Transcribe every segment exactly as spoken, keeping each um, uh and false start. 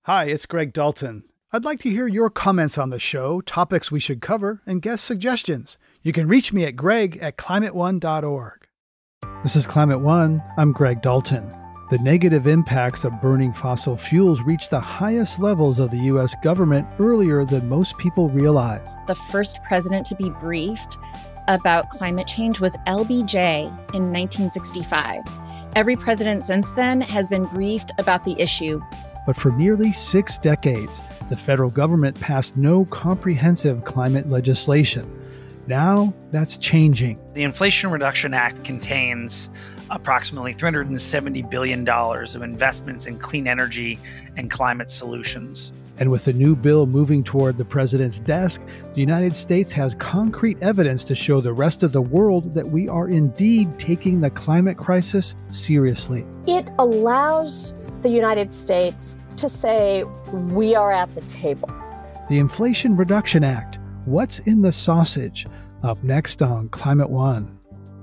Hi, it's Greg Dalton. I'd like to hear your comments on the show, topics we should cover, and guest suggestions. You can reach me at greg at climate one dot org. This is Climate One. I'm Greg Dalton. The negative impacts of burning fossil fuels reached the highest levels of the U S government earlier than most people realize. The first president to be briefed about climate change was L B J in nineteen sixty-five. Every president since then has been briefed about the issue. But for nearly six decades, the federal government passed no comprehensive climate legislation. Now, that's changing. The Inflation Reduction Act contains approximately three hundred seventy billion dollars of investments in clean energy and climate solutions. And with the new bill moving toward the president's desk, the United States has concrete evidence to show the rest of the world that we are indeed taking the climate crisis seriously. It allows the United States to say, we are at the table. The Inflation Reduction Act. What's in the sausage? Up next on Climate One.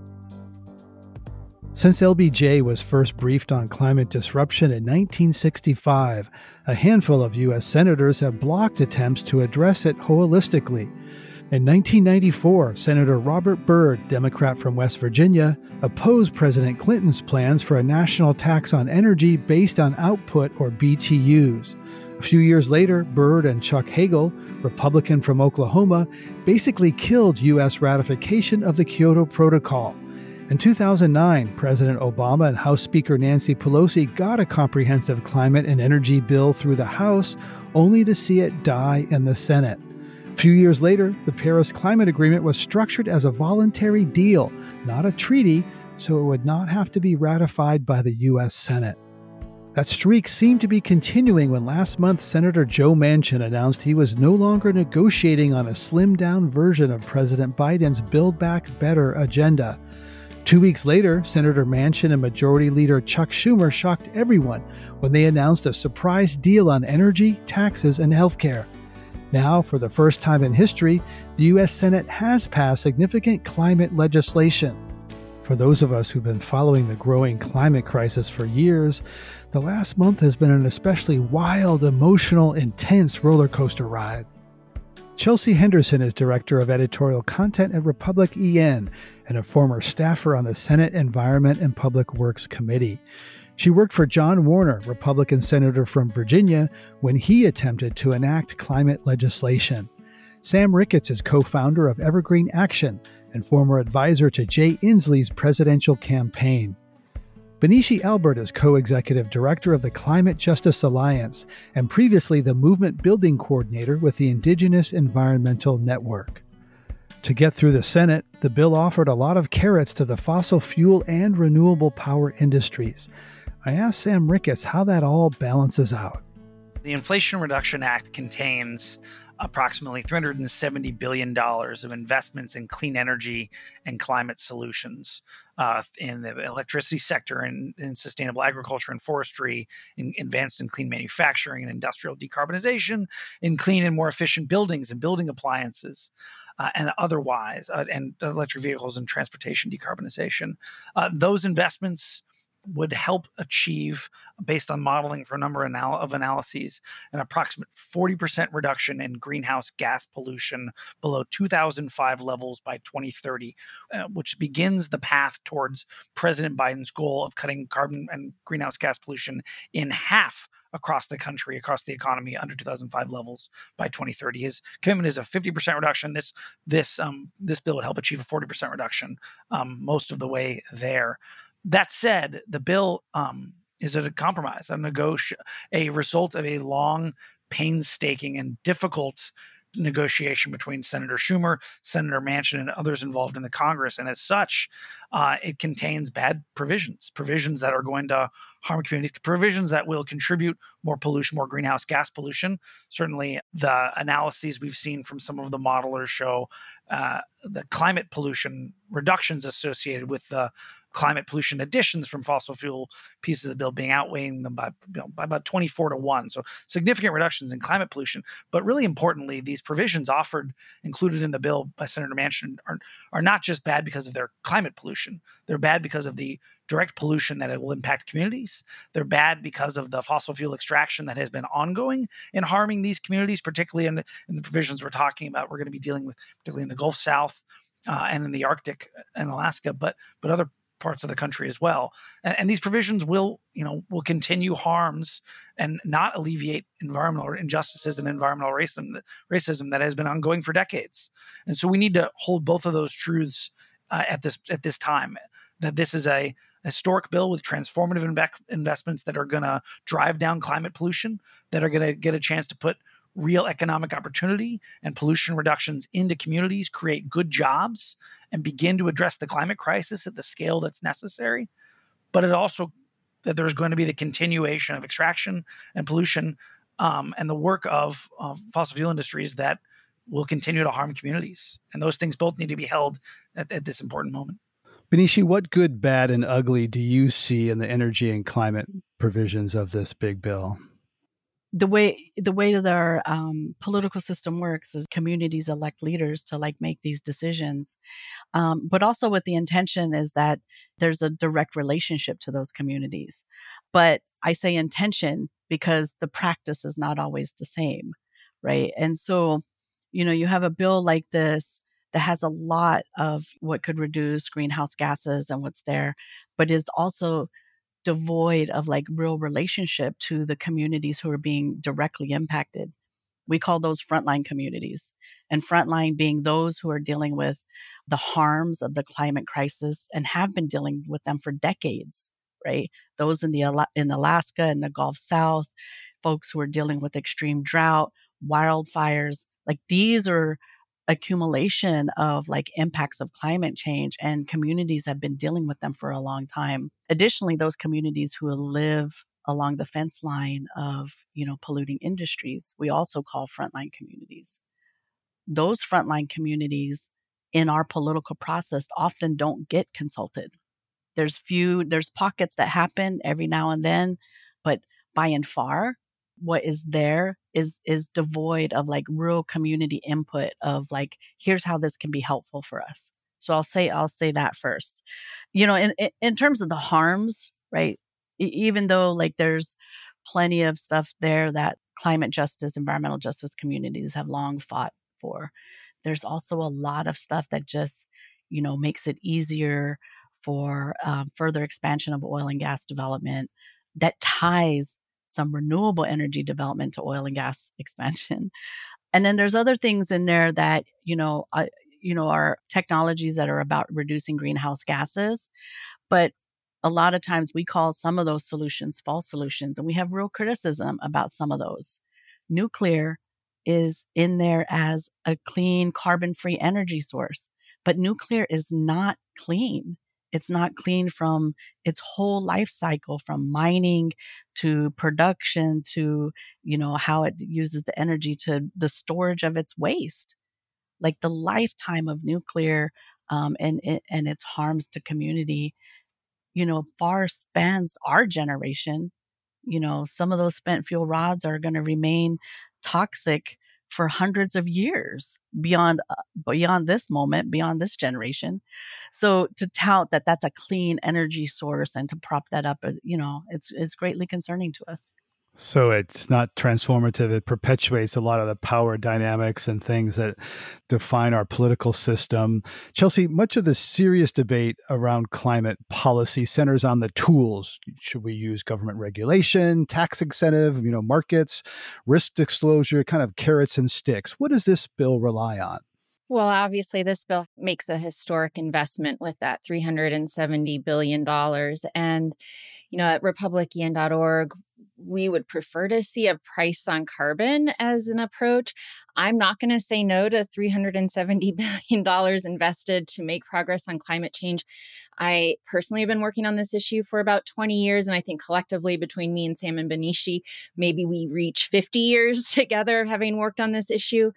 Since L B J was first briefed on climate disruption in nineteen sixty-five, a handful of U S senators have blocked attempts to address it holistically. In nineteen ninety-four, Senator Robert Byrd, Democrat from West Virginia, opposed President Clinton's plans for a national tax on energy based on output, or B T Us. A few years later, Byrd and Chuck Hagel, Republican from Oklahoma, basically killed U S ratification of the Kyoto Protocol. In two thousand nine, President Obama and House Speaker Nancy Pelosi got a comprehensive climate and energy bill through the House, only to see it die in the Senate. A few years later, the Paris Climate Agreement was structured as a voluntary deal, not a treaty, so it would not have to be ratified by the U S Senate. That streak seemed to be continuing when last month Senator Joe Manchin announced he was no longer negotiating on a slimmed-down version of President Biden's Build Back Better agenda. Two weeks later, Senator Manchin and Majority Leader Chuck Schumer shocked everyone when they announced a surprise deal on energy, taxes, and health care. Now, for the first time in history, the U S Senate has passed significant climate legislation. For those of us who've been following the growing climate crisis for years, the last month has been an especially wild, emotional, intense roller coaster ride. Chelsea Henderson is Director of Editorial Content at Republic E N and a former staffer on the Senate Environment and Public Works Committee. She worked for John Warner, Republican Senator from Virginia, when he attempted to enact climate legislation. Sam Ricketts is co-founder of Evergreen Action and former advisor to Jay Inslee's presidential campaign. Benishi Albert is co-executive director of the Climate Justice Alliance and previously the movement building coordinator with the Indigenous Environmental Network. To get through the Senate, the bill offered a lot of carrots to the fossil fuel and renewable power industries. I asked Sam Ricketts how that all balances out. The Inflation Reduction Act contains approximately three hundred seventy billion dollars of investments in clean energy and climate solutions uh, in the electricity sector and in, in sustainable agriculture and forestry, in advanced and clean manufacturing and industrial decarbonization, in clean and more efficient buildings and building appliances, uh, and otherwise, uh, and electric vehicles and transportation decarbonization. Uh, those investments would help achieve, based on modeling for a number of analyses, an approximate forty percent reduction in greenhouse gas pollution below two thousand five levels by twenty thirty, uh, which begins the path towards President Biden's goal of cutting carbon and greenhouse gas pollution in half across the country, across the economy, under two thousand five levels by twenty thirty. His commitment is a fifty percent reduction. This this um, this bill would help achieve a forty percent reduction, um, most of the way there. That said, the bill um, is a compromise, a negoti- a result of a long, painstaking, and difficult negotiation between Senator Schumer, Senator Manchin, and others involved in the Congress. And as such, uh, it contains bad provisions, provisions that are going to harm communities, provisions that will contribute more pollution, more greenhouse gas pollution. Certainly, the analyses we've seen from some of the modelers show uh, the climate pollution reductions associated with the climate pollution additions from fossil fuel pieces of the bill being outweighing them by, you know, by about twenty-four to one. So significant reductions in climate pollution. But really importantly, these provisions offered, included in the bill by Senator Manchin, are, are not just bad because of their climate pollution. They're bad because of the direct pollution that it will impact communities. They're bad because of the fossil fuel extraction that has been ongoing and harming these communities, particularly in the, in the provisions we're talking about. We're going to be dealing with, particularly in the Gulf South uh, and in the Arctic and Alaska, but but other parts of the country as well. And, and these provisions will, you know, will continue harms and not alleviate environmental injustices and environmental racism, racism that has been ongoing for decades. And so we need to hold both of those truths uh, at this at this time. That this is a historic bill with transformative inve- investments that are going to drive down climate pollution, that are going to get a chance to put real economic opportunity and pollution reductions into communities, create good jobs, and begin to address the climate crisis at the scale that's necessary. But it also, that there's going to be the continuation of extraction and pollution um, and the work of uh, fossil fuel industries that will continue to harm communities. And those things both need to be held at, at this important moment. Benishi, what good, bad, and ugly do you see in the energy and climate provisions of this big bill? The way the way that our um, political system works is communities elect leaders to like make these decisions, um, but also with the intention is that there's a direct relationship to those communities. But I say intention because the practice is not always the same, right? And so, you know, you have a bill like this that has a lot of what could reduce greenhouse gases and what's there, but is also devoid of like real relationship to the communities who are being directly impacted. We call those frontline communities, and frontline being those who are dealing with the harms of the climate crisis and have been dealing with them for decades, right? Those in the in Alaska and the Gulf South, folks who are dealing with extreme drought, wildfires, like these are accumulation of like impacts of climate change, and communities have been dealing with them for a long time. Additionally, those communities who live along the fence line of, you know, polluting industries, we also call frontline communities. Those frontline communities in our political process often don't get consulted. There's few, there's pockets that happen every now and then, but by and far, what is there is is devoid of like real community input of like, here's how this can be helpful for us. So I'll say I'll say that first. You know, in in terms of the harms, right? Even though like there's plenty of stuff there that climate justice, environmental justice communities have long fought for, there's also a lot of stuff that just, you know, makes it easier for um, further expansion of oil and gas development that ties some renewable energy development to oil and gas expansion. And then there's other things in there that, you know, uh, you know, are technologies that are about reducing greenhouse gases. But a lot of times we call some of those solutions false solutions, and we have real criticism about some of those. Nuclear is in there as a clean, carbon-free energy source, but nuclear is not clean. It's not clean from its whole life cycle, from mining to production to, you know, how it uses the energy to the storage of its waste. Like the lifetime of nuclear um, and, and its harms to community, you know, far spans our generation. You know, some of those spent fuel rods are going to remain toxic for hundreds of years beyond uh, beyond this moment, beyond this generation. So to tout that that's a clean energy source and to prop that up, you know, it's it's greatly concerning to us. So it's not transformative. It perpetuates a lot of the power dynamics and things that define our political system. Chelsea, much of the serious debate around climate policy centers on the tools. Should we use government regulation, tax incentive, you know, markets, risk disclosure, kind of carrots and sticks? What does this bill rely on? Well, obviously, this bill makes a historic investment with that three hundred seventy billion dollars. And, you know, at Republican dot org, we would prefer to see a price on carbon as an approach. I'm not going to say no to three hundred seventy billion dollars invested to make progress on climate change. I personally have been working on this issue for about twenty years, and I think collectively between me and Sam and Benishi, maybe we reach fifty years together having worked on this issue.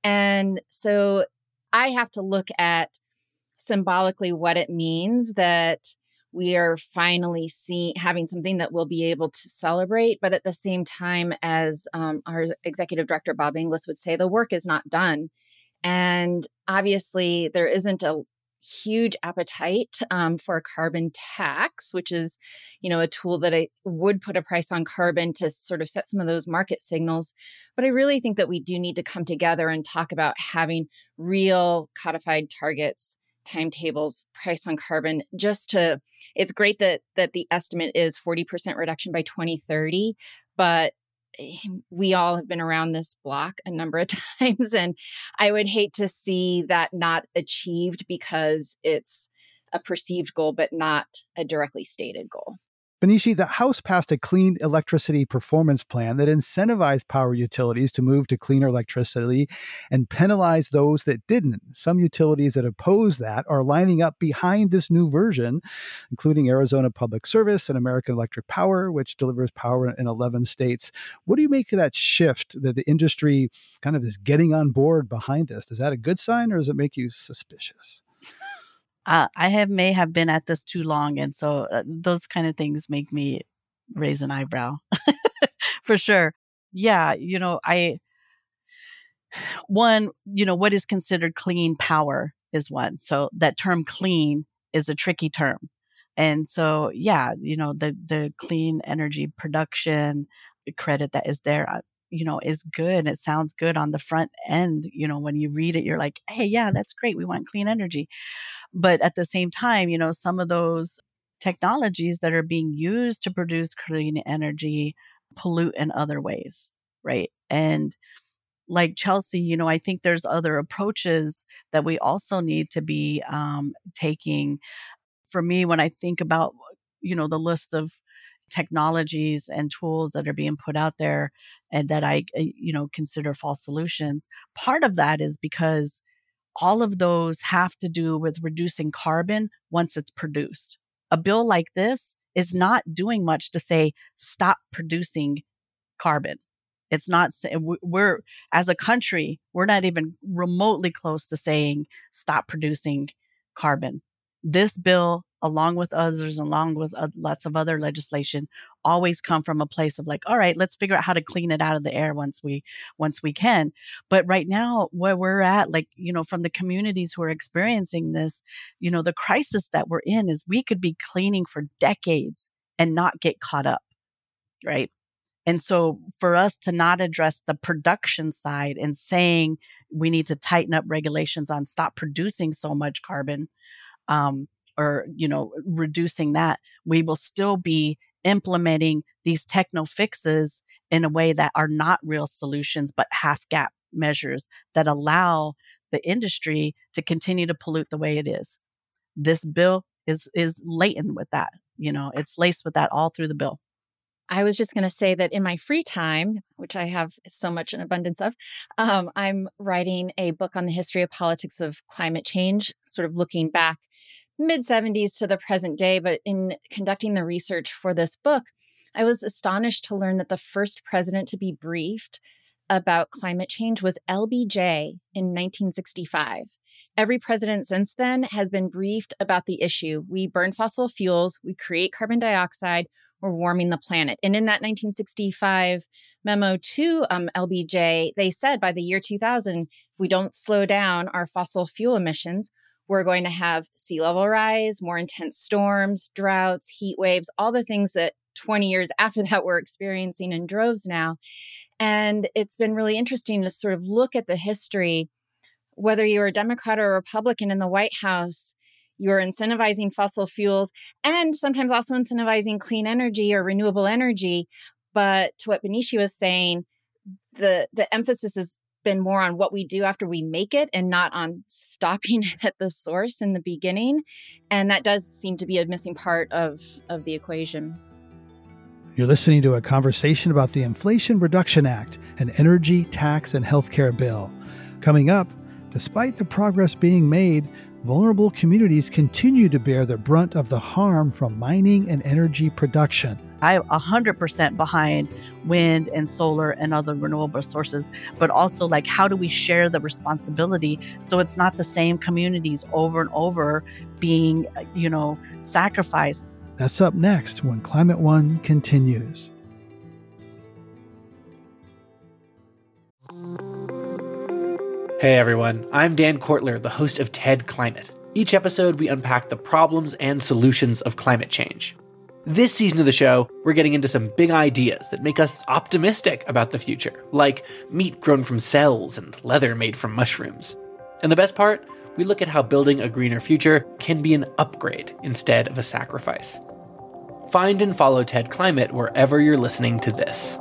And so I have to look at symbolically what it means that we are finally seeing having something that we'll be able to celebrate. But at the same time, as um, our executive director, Bob Inglis, would say, the work is not done. And obviously, there isn't a huge appetite um, for a carbon tax, which is, you know, a tool that I would put a price on carbon to sort of set some of those market signals. But I really think that we do need to come together and talk about having real codified targets, timetables, price on carbon, just to, it's great that that the estimate is forty percent reduction by twenty thirty, but we all have been around this block a number of times, and I would hate to see that not achieved because it's a perceived goal, but not a directly stated goal. Benishi, the House passed a Clean Electricity Performance Plan that incentivized power utilities to move to cleaner electricity and penalize those that didn't. Some utilities that oppose that are lining up behind this new version, including Arizona Public Service and American Electric Power, which delivers power in eleven states. What do you make of that shift that the industry kind of is getting on board behind this? Is that a good sign, or does it make you suspicious? Uh, I have may have been at this too long, and so uh, those kind of things make me raise an eyebrow, for sure. Yeah, you know, I one, you know, what is considered clean power is one. So that term "clean" is a tricky term, and so yeah, you know, the the clean energy production credit that is there, uh, you know, is good. It sounds good on the front end. You know, when you read it, you're like, hey, yeah, that's great. We want clean energy. But at the same time, you know, some of those technologies that are being used to produce clean energy pollute in other ways, right? And like Chelsea, you know, I think there's other approaches that we also need to be um, taking. For me, when I think about, you know, the list of technologies and tools that are being put out there and that I, you know, consider false solutions, part of that is because all of those have to do with reducing carbon once it's produced. A bill like this is not doing much to say, stop producing carbon. It's not, we're, as a country, we're not even remotely close to saying, stop producing carbon. This bill, along with others, along with uh, lots of other legislation, always come from a place of like, all right, let's figure out how to clean it out of the air once we once we can. But right now, where we're at, like, you know, from the communities who are experiencing this, you know, the crisis that we're in is we could be cleaning for decades and not get caught up, right? And so for us to not address the production side and saying we need to tighten up regulations on stop producing so much carbon, um, or, you know, reducing that, we will still be implementing these techno fixes in a way that are not real solutions, but half gap measures that allow the industry to continue to pollute the way it is. This bill is, is latent with that. You know, it's laced with that all through the bill. I was just going to say that in my free time, which I have so much in abundance of, um, I'm writing a book on the history of politics of climate change, sort of looking back mid seventies to the present day. But in conducting the research for this book, I was astonished to learn that the first president to be briefed about climate change was L B J in nineteen sixty-five. Every president since then has been briefed about the issue. We burn fossil fuels, we create carbon dioxide, we're warming the planet. And in that nineteen sixty-five memo to um, L B J, they said by the year two thousand, if we don't slow down our fossil fuel emissions, we're going to have sea level rise, more intense storms, droughts, heat waves, all the things that twenty years after that we're experiencing in droves now. And it's been really interesting to sort of look at the history, whether you're a Democrat or a Republican in the White House, you're incentivizing fossil fuels and sometimes also incentivizing clean energy or renewable energy. But to what Benishi was saying, the, the emphasis has been more on what we do after we make it and not on stopping it at the source in the beginning. And that does seem to be a missing part of, of the equation. You're listening to a conversation about the Inflation Reduction Act, an energy, tax, and healthcare bill. Coming up, despite the progress being made, vulnerable communities continue to bear the brunt of the harm from mining and energy production. I'm one hundred percent behind wind and solar and other renewable sources, but also like, how do we share the responsibility so it's not the same communities over and over being, you know, sacrificed? That's up next when Climate One continues. Hey everyone, I'm Dan Kortler, the host of TED Climate. Each episode, we unpack the problems and solutions of climate change. This season of the show, we're getting into some big ideas that make us optimistic about the future, like meat grown from cells and leather made from mushrooms. And the best part, we look at how building a greener future can be an upgrade instead of a sacrifice. Find and follow TED Climate wherever you're listening to this.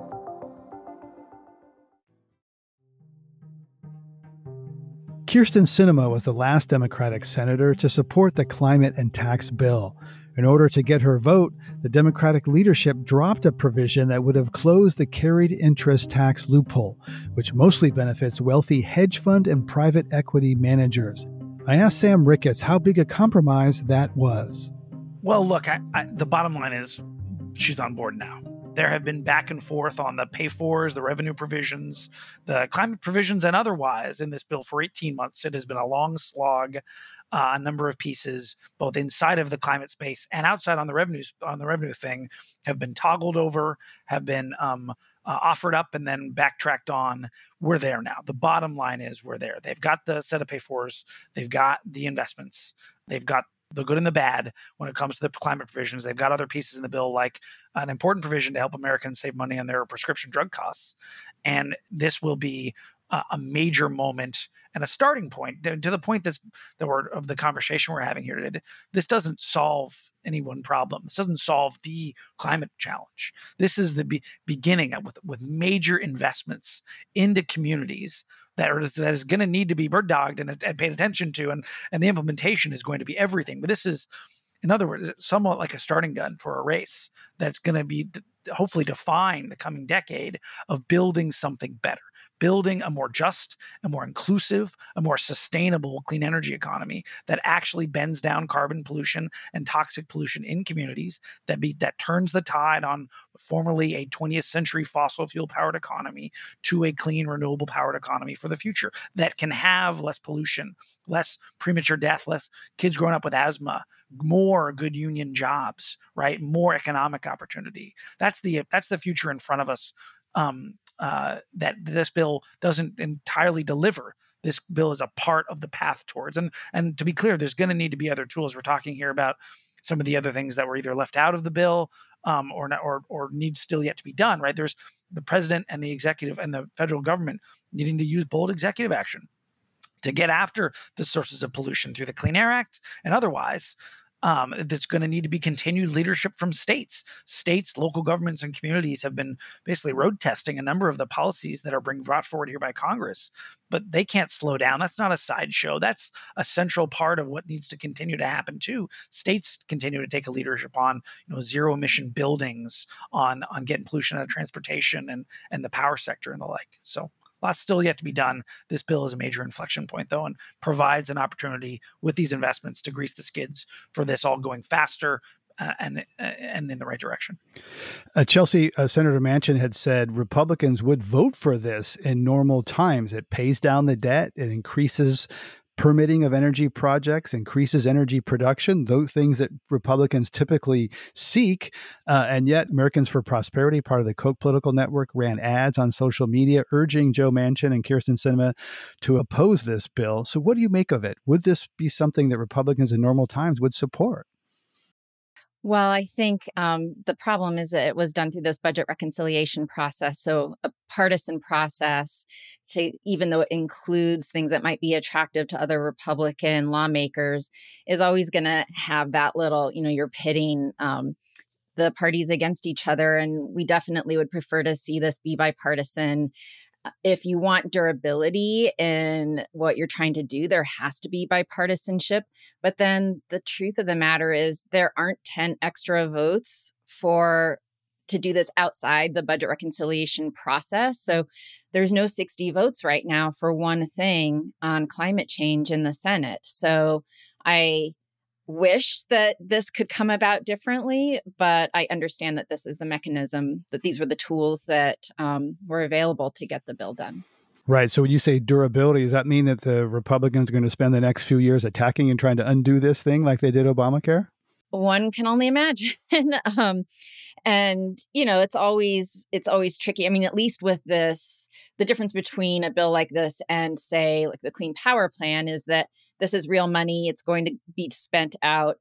Kyrsten Sinema was the last Democratic senator to support the climate and tax bill. In order to get her vote, the Democratic leadership dropped a provision that would have closed the carried interest tax loophole, which mostly benefits wealthy hedge fund and private equity managers. I asked Sam Ricketts how big a compromise that was. Well, look, I, I, the bottom line is she's on board now. There have been back and forth on the pay-fors, the revenue provisions, the climate provisions, and otherwise in this bill for eighteen months. It has been a long slog, uh, a number of pieces, both inside of the climate space and outside on the revenues on the revenue thing, have been toggled over, have been um, uh, offered up, and then backtracked on. We're there now. The bottom line is we're there. They've got the set of pay-fors, they've got the investments, they've got the good and the bad when it comes to the climate provisions. They've got other pieces in the bill, like an important provision to help Americans save money on their prescription drug costs. And this will be uh, a major moment and a starting point to the point that's the word of the conversation we're having here today. This doesn't solve any one problem. This doesn't solve the climate challenge. This is the be- beginning with, with major investments into communities that is, that is going to need to be bird dogged and, and paid attention to, and, and the implementation is going to be everything. But this is, in other words, somewhat like a starting gun for a race that's going to be hopefully define the coming decade of building something better, building a more just, a more inclusive, a more sustainable clean energy economy that actually bends down carbon pollution and toxic pollution in communities, that be that turns the tide on formerly a twentieth century fossil fuel powered economy to a clean, renewable powered economy for the future that can have less pollution, less premature death, less kids growing up with asthma, more good union jobs, right? More economic opportunity. That's the that's the future in front of us. Um, uh, that this bill doesn't entirely deliver. This bill is a part of the path towards. And and to be clear, there's going to need to be other tools. We're talking here about some of the other things that were either left out of the bill um, or not, or or need still yet to be done. Right? There's the president and the executive and the federal government needing to use bold executive action to get after the sources of pollution through the Clean Air Act and otherwise. Um, that's going to need to be continued leadership from states. States, local governments, and communities have been basically road testing a number of the policies that are being brought forward here by Congress, but they can't slow down. That's not a sideshow. That's a central part of what needs to continue to happen too. States continue to take a leadership on, you know, zero emission buildings, on on getting pollution out of transportation and and the power sector and the like. So. Lots still yet to be done. This bill is a major inflection point, though, and provides an opportunity with these investments to grease the skids for this all going faster uh, and uh, and in the right direction. Uh, Chelsea, uh, Senator Manchin had said Republicans would vote for this in normal times. It pays down the debt. It increases permitting of energy projects, increases energy production, those things that Republicans typically seek. Uh, and yet Americans for Prosperity, part of the Koch political network, ran ads on social media urging Joe Manchin and Kyrsten Sinema to oppose this bill. So what do you make of it? Would this be something that Republicans in normal times would support? Well, I think um, the problem is that it was done through this budget reconciliation process. So a partisan process, to even though it includes things that might be attractive to other Republican lawmakers, is always going to have that little, you know, you're pitting um, the parties against each other. And we definitely would prefer to see this be bipartisan. If you want durability in what you're trying to do, there has to be bipartisanship. But then the truth of the matter is there aren't ten extra votes for to do this outside the budget reconciliation process. So there's no sixty votes right now for one thing on climate change in the Senate. So I wish that this could come about differently, but I understand that this is the mechanism, that these were the tools that um, were available to get the bill done. Right. So when you say durability, does that mean that the Republicans are going to spend the next few years attacking and trying to undo this thing like they did Obamacare? One can only imagine. um, and, you know, it's always it's always tricky. I mean, at least with this, the difference between a bill like this and, say, like the Clean Power Plan is that this is real money. It's going to be spent out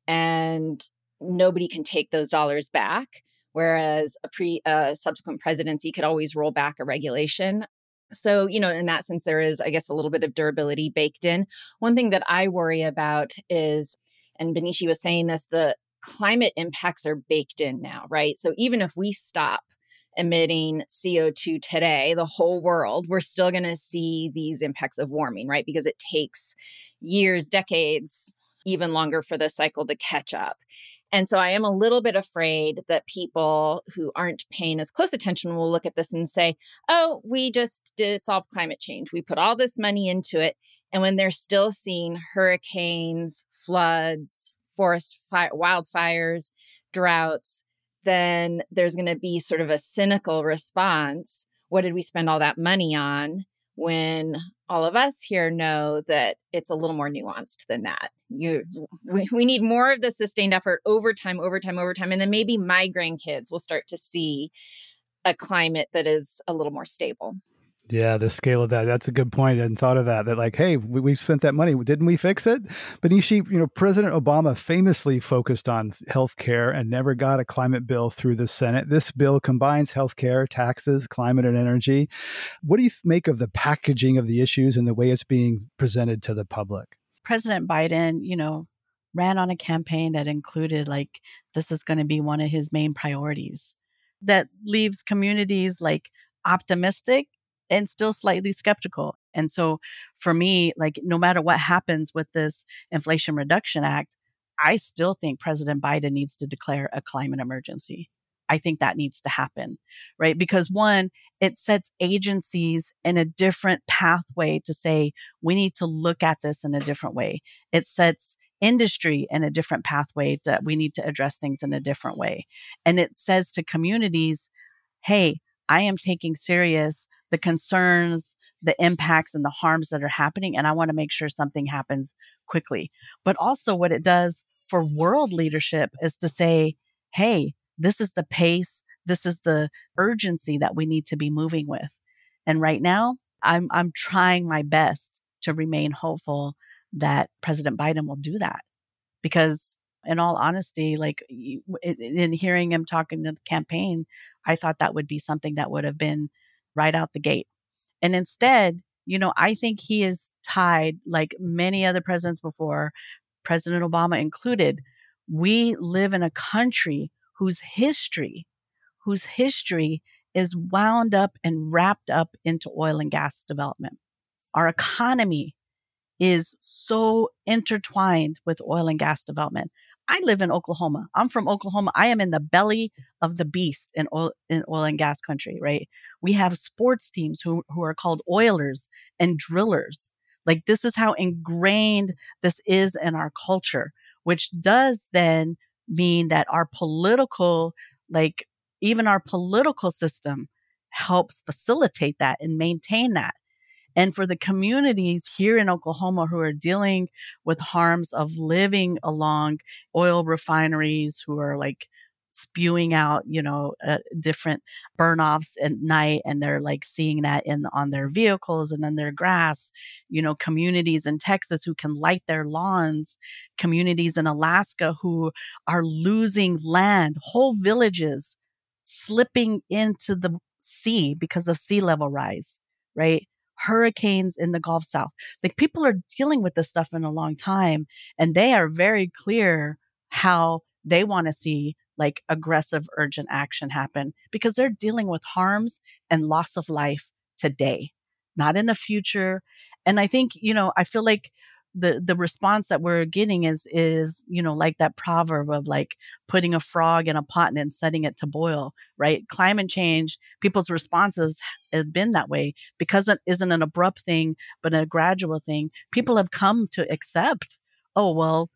and nobody can take those dollars back. Whereas a pre uh, subsequent presidency could always roll back a regulation. So, you know, in that sense, there is, I guess, a little bit of durability baked in. One thing that I worry about is, and Benishi was saying this, the climate impacts are baked in now, right? So even if we stop emitting C O two today, the whole world, we're still going to see these impacts of warming, right? Because it takes years, decades, even longer for the cycle to catch up. And so I am a little bit afraid that people who aren't paying as close attention will look at this and say, oh, we just did solve climate change. We put all this money into it. And when they're still seeing hurricanes, floods, forest fire, wildfires, droughts, then there's going to be sort of a cynical response. What did we spend all that money on? When all of us here know that it's a little more nuanced than that. You, we, we need more of the sustained effort over time, over time, over time. And then maybe my grandkids will start to see a climate that is a little more stable. Yeah, the scale of that. That's a good point. I hadn't thought of that. That like, hey, we, we spent that money. Didn't we fix it? Benishi, you know, President Obama famously focused on healthcare and never got a climate bill through the Senate. This bill combines healthcare, taxes, climate, and energy. What do you make of the packaging of the issues and the way it's being presented to the public? President Biden, you know, ran on a campaign that included like, this is going to be one of his main priorities. That leaves communities like optimistic and still slightly skeptical. And so for me, like no matter what happens with this Inflation Reduction Act, I still think President Biden needs to declare a climate emergency. I think that needs to happen, right? Because one, it sets agencies in a different pathway to say, we need to look at this in a different way. It sets industry in a different pathway that we need to address things in a different way. And it says to communities, hey, I am taking serious the concerns, the impacts, and the harms that are happening. And I want to make sure something happens quickly. But also what it does for world leadership is to say, hey, this is the pace, this is the urgency that we need to be moving with. And right now, I'm I'm trying my best to remain hopeful that President Biden will do that. Because in all honesty, like in hearing him talking to the campaign, I thought that would be something that would have been right out the gate. And instead, you know, I think he is tied, like many other presidents before, President Obama included. We live in a country whose history, whose history is wound up and wrapped up into oil and gas development. Our economy is so intertwined with oil and gas development. I live in Oklahoma. I'm from Oklahoma. I am in the belly of the beast in oil, in oil and gas country, right? We have sports teams who, who are called oilers and drillers. Like this is how ingrained this is in our culture, which does then mean that our political, like even our political system helps facilitate that and maintain that. And for the communities here in Oklahoma who are dealing with harms of living along oil refineries, who are like spewing out, you know, uh, different burn-offs at night, and they're like seeing that in on their vehicles and in their grass, you know, communities in Texas who can light their lawns, communities in Alaska who are losing land, whole villages slipping into the sea because of sea level rise, right? Hurricanes in the Gulf South. Like people are dealing with this stuff in a long time, and they are very clear how they want to see like aggressive, urgent action happen because they're dealing with harms and loss of life today, not in the future. And I think, you know, I feel like the, the response that we're getting is, is, you know, like that proverb of like putting a frog in a pot and then setting it to boil, right? Climate change, people's responses have been that way because it isn't an abrupt thing, but a gradual thing. People have come to accept, oh, well,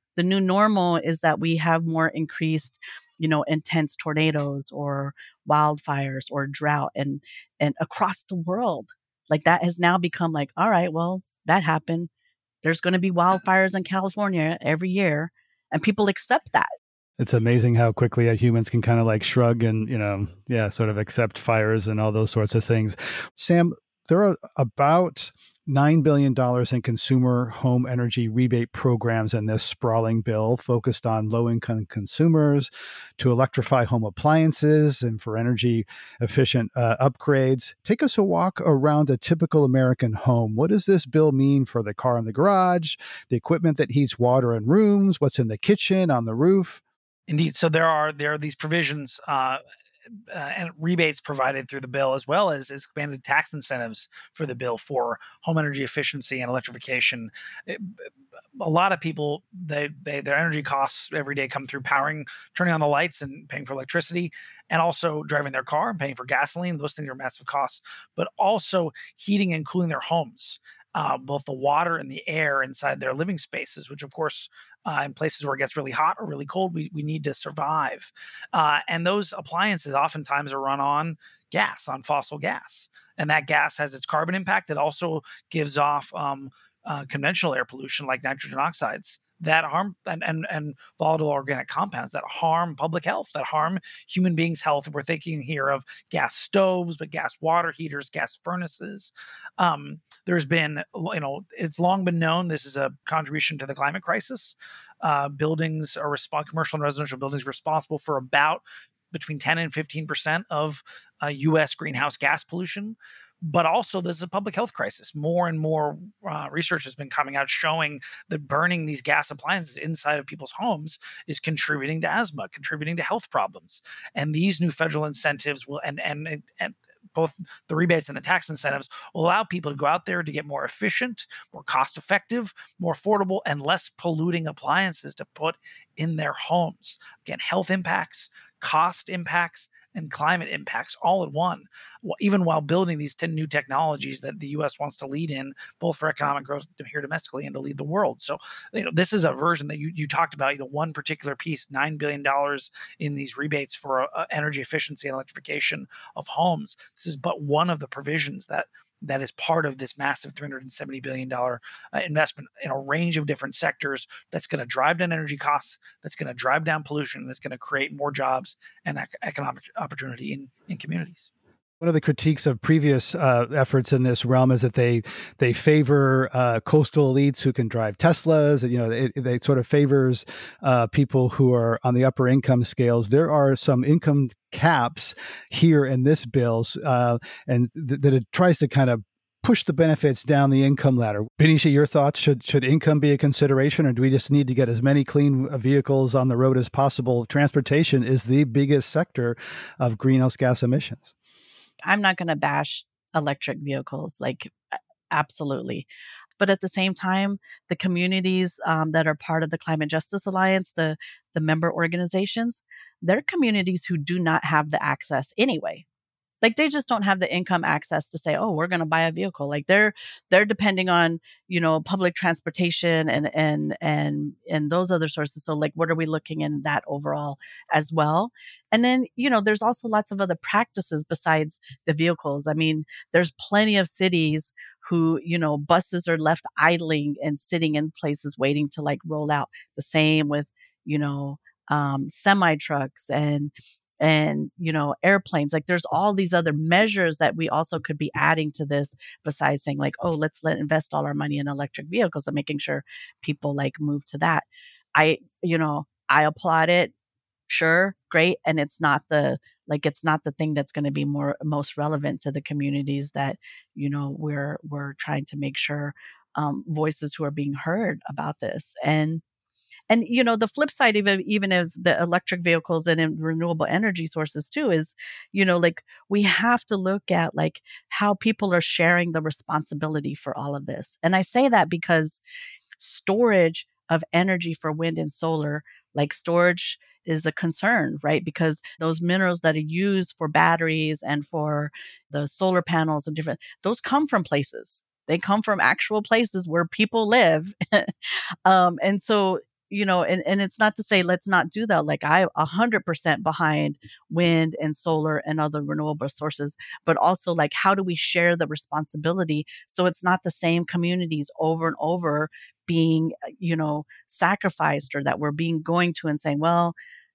the new normal is that we have more increased, you know, intense tornadoes or wildfires or drought and and across the world. Like that has now become like, all right, well, that happened. There's going to be wildfires in California every year, and people accept that. It's amazing how quickly uh, humans can kind of like shrug and, you know, yeah, sort of accept fires and all those sorts of things. Sam, there are about nine billion dollars in consumer home energy rebate programs in this sprawling bill focused on low-income consumers to electrify home appliances and for energy efficient uh, upgrades. Take us a walk around a typical American home. What does this bill mean for the car in the garage, the equipment that heats water in rooms, what's in the kitchen, on the roof? Indeed. So there are there are these provisions uh, uh, and rebates provided through the bill, as well as expanded tax incentives for the bill for home energy efficiency and electrification. It, a lot of people, they, they their energy costs every day come through powering, turning on the lights and paying for electricity, and also driving their car and paying for gasoline. Those things are massive costs, but also heating and cooling their homes. Uh, both the water and the air inside their living spaces, which of course, uh, in places where it gets really hot or really cold, we, we need to survive. Uh, and those appliances oftentimes are run on gas, on fossil gas. And that gas has its carbon impact. It also gives off um, uh, conventional air pollution like nitrogen oxides that harm and, and, and volatile organic compounds that harm public health, that harm human beings' health. We're thinking here of gas stoves, but gas water heaters, gas furnaces. Um, there's been, you know, it's long been known this is a contribution to the climate crisis. Uh, buildings are resp- commercial and residential buildings responsible for about between ten and fifteen percent of uh, U S greenhouse gas pollution. But also, this is a public health crisis. More and more uh, research has been coming out showing that burning these gas appliances inside of people's homes is contributing to asthma, contributing to health problems. And these new federal incentives will, and and and both the rebates and the tax incentives will allow people to go out there to get more efficient, more cost effective, more affordable, and less polluting appliances to put in their homes. Again, health impacts, cost impacts, and climate impacts all at one, even while building these ten new technologies that the U S wants to lead in, both for economic growth here domestically and to lead the world. So, you know, this is a version that you, you talked about, you know, one particular piece, nine billion dollars in these rebates for uh, energy efficiency and electrification of homes. This is but one of the provisions that that is part of this massive three hundred seventy billion dollars uh, investment in a range of different sectors that's going to drive down energy costs, that's going to drive down pollution, that's going to create more jobs and ec- economic opportunity in, in communities. One of the critiques of previous uh, efforts in this realm is that they they favor uh, coastal elites who can drive Teslas. You know, it, it sort of favors uh, people who are on the upper income scales. There are some income caps here in this bill, uh, and th- that it tries to kind of push the benefits down the income ladder. Benicia, your thoughts? Should should income be a consideration, or do we just need to get as many clean vehicles on the road as possible? Transportation is the biggest sector of greenhouse gas emissions. I'm not going to bash electric vehicles, like absolutely. But at the same time, the communities um, that are part of the Climate Justice Alliance, the, the member organizations, they're communities who do not have the access anyway. Like they just don't have the income access to say, oh, we're going to buy a vehicle. Like they're they're depending on, you know, public transportation and and and and those other sources. So like, what are we looking in that overall as well? And then, you know, there's also lots of other practices besides the vehicles. I mean, there's plenty of cities who, you know, buses are left idling and sitting in places waiting to like roll out. The same with, you know, um, semi trucks and and, you know, airplanes. Like there's all these other measures that we also could be adding to this besides saying like, oh, let's let invest all our money in electric vehicles and making sure people like move to that. I, you know, I applaud it. Sure. Great. And it's not the, like, it's not the thing that's going to be more, most relevant to the communities that, you know, we're, we're trying to make sure um, voices who are being heard about this. And, And, you know, the flip side of it, even of the electric vehicles and in renewable energy sources too, is, you know, like we have to look at like how people are sharing the responsibility for all of this. And I say that because storage of energy for wind and solar, like storage is a concern, right? Because those minerals that are used for batteries and for the solar panels and different, those come from places. They come from actual places where people live. um, and so you know, and, and it's not to say let's not do that. Like I a hundred percent behind wind and solar and other renewable sources, but also like how do we share the responsibility so it's not the same communities over and over being, you know, sacrificed, or that we're being going to and saying, well,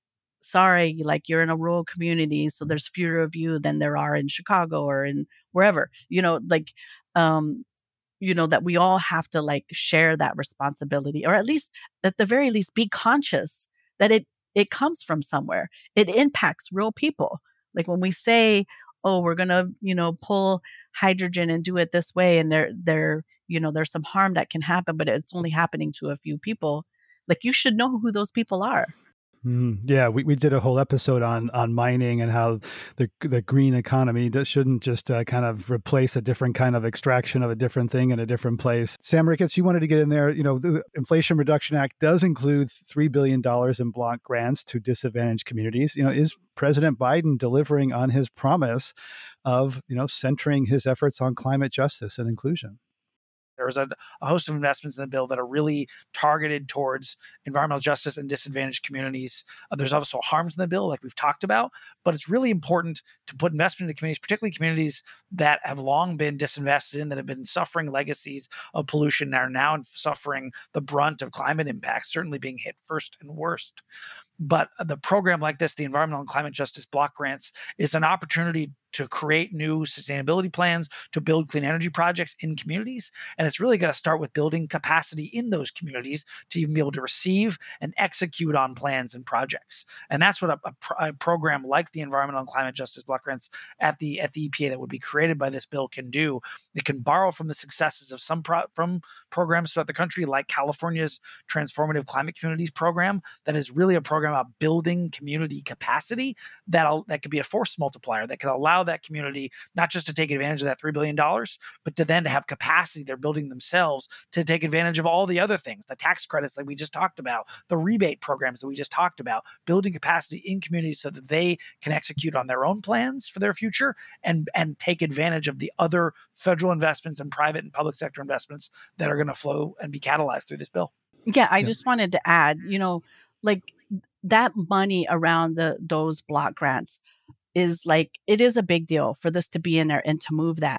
sorry, like you're in a rural community, so there's fewer of you than there are in Chicago or in wherever, you know, like, um, you know, that we all have to like share that responsibility, or at least at the very least be conscious that it it comes from somewhere. It impacts real people. Like when we say, oh, we're gonna, you know, pull hydrogen and do it this way, and there there, you know, there's some harm that can happen, but it's only happening to a few people. Like you should know who those people are. Mm, yeah, we, we did a whole episode on on mining and how the the green economy does, shouldn't just uh, kind of replace a different kind of extraction of a different thing in a different place. Sam Ricketts, you wanted to get in there. You know, the Inflation Reduction Act does include three billion dollars in block grants to disadvantaged communities. You know, is President Biden delivering on his promise of, you know, centering his efforts on climate justice and inclusion? There's a, a host of investments in the bill that are really targeted towards environmental justice and disadvantaged communities. Uh, there's also harms in the bill, like we've talked about, but it's really important to put investment in the communities, particularly communities that have long been disinvested in, that have been suffering legacies of pollution and are now suffering the brunt of climate impacts, certainly being hit first and worst. But the program like this, the Environmental and Climate Justice Block Grants, is an opportunity to create new sustainability plans, to build clean energy projects in communities. And it's really got to start with building capacity in those communities to even be able to receive and execute on plans and projects. And that's what a, a, a program like the Environmental and Climate Justice Block Grants at the at the E P A that would be created by this bill can do. It can borrow from the successes of some pro, from programs throughout the country, like California's Transformative Climate Communities program, that is really a program about building community capacity that that could be a force multiplier that could allow that community not just to take advantage of that three billion dollars, but to then to have capacity they're building themselves to take advantage of all the other things, the tax credits that we just talked about, the rebate programs that we just talked about, building capacity in communities so that they can execute on their own plans for their future and, and take advantage of the other federal investments and private and public sector investments that are going to flow and be catalyzed through this bill. Yeah, I just wanted to add, you know, like that money around the those block grants is like, it is a big deal for this to be in there and to move that.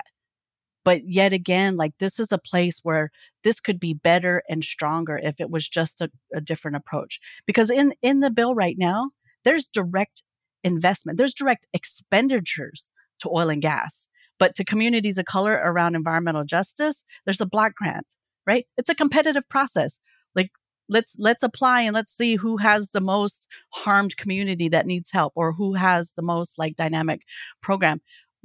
But yet again, like this is a place where this could be better and stronger if it was just a, a different approach. Because in, in the bill right now, there's direct investment, there's direct expenditures to oil and gas. But to communities of color around environmental justice, there's a block grant, right? It's a competitive process. Like let's let's apply and let's see who has the most harmed community that needs help, or who has the most like dynamic program,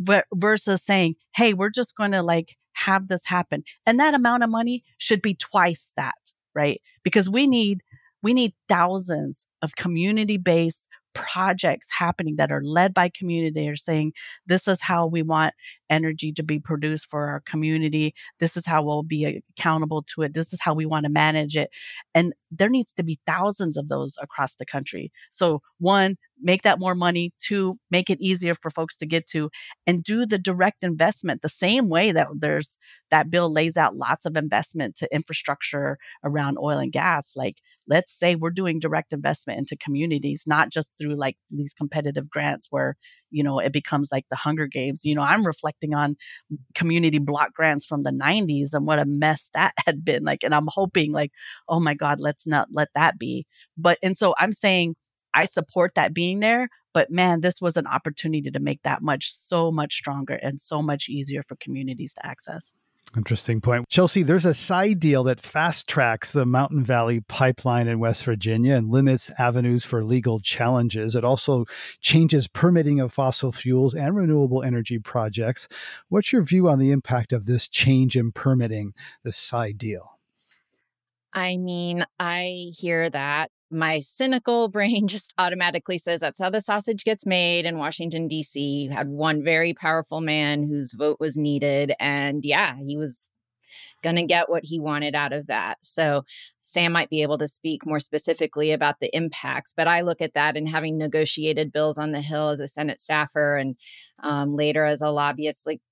versus saying, hey, we're just going to like have this happen. And that amount of money should be twice that, right? Because we need we need thousands of community-based projects happening that are led by community. They're saying, this is how we want energy to be produced for our community. This is how we'll be accountable to it. This is how we want to manage it. And there needs to be thousands of those across the country. So one, make that more money. Two, make it easier for folks to get to, and do the direct investment the same way that there's that bill lays out lots of investment to infrastructure around oil and gas. Like, let's say we're doing direct investment into communities, not just through like these competitive grants where, you know, it becomes like the Hunger Games. You know, I'm reflecting on community block grants from the nineties and what a mess that had been like. And I'm hoping like, oh my God, let's not let that be. But, and so I'm saying, I support that being there, but man, this was an opportunity to make that much, so much stronger and so much easier for communities to access. Interesting point. Chelsea, there's a side deal that fast tracks the Mountain Valley Pipeline in West Virginia and limits avenues for legal challenges. It also changes permitting of fossil fuels and renewable energy projects. What's your view on the impact of this change in permitting, this side deal? I mean, I hear that. My cynical brain just automatically says that's how the sausage gets made in Washington, D C. You had one very powerful man whose vote was needed. And yeah, he was going to get what he wanted out of that. So Sam might be able to speak more specifically about the impacts. But I look at that, and having negotiated bills on the Hill as a Senate staffer and um, later as a lobbyist, like,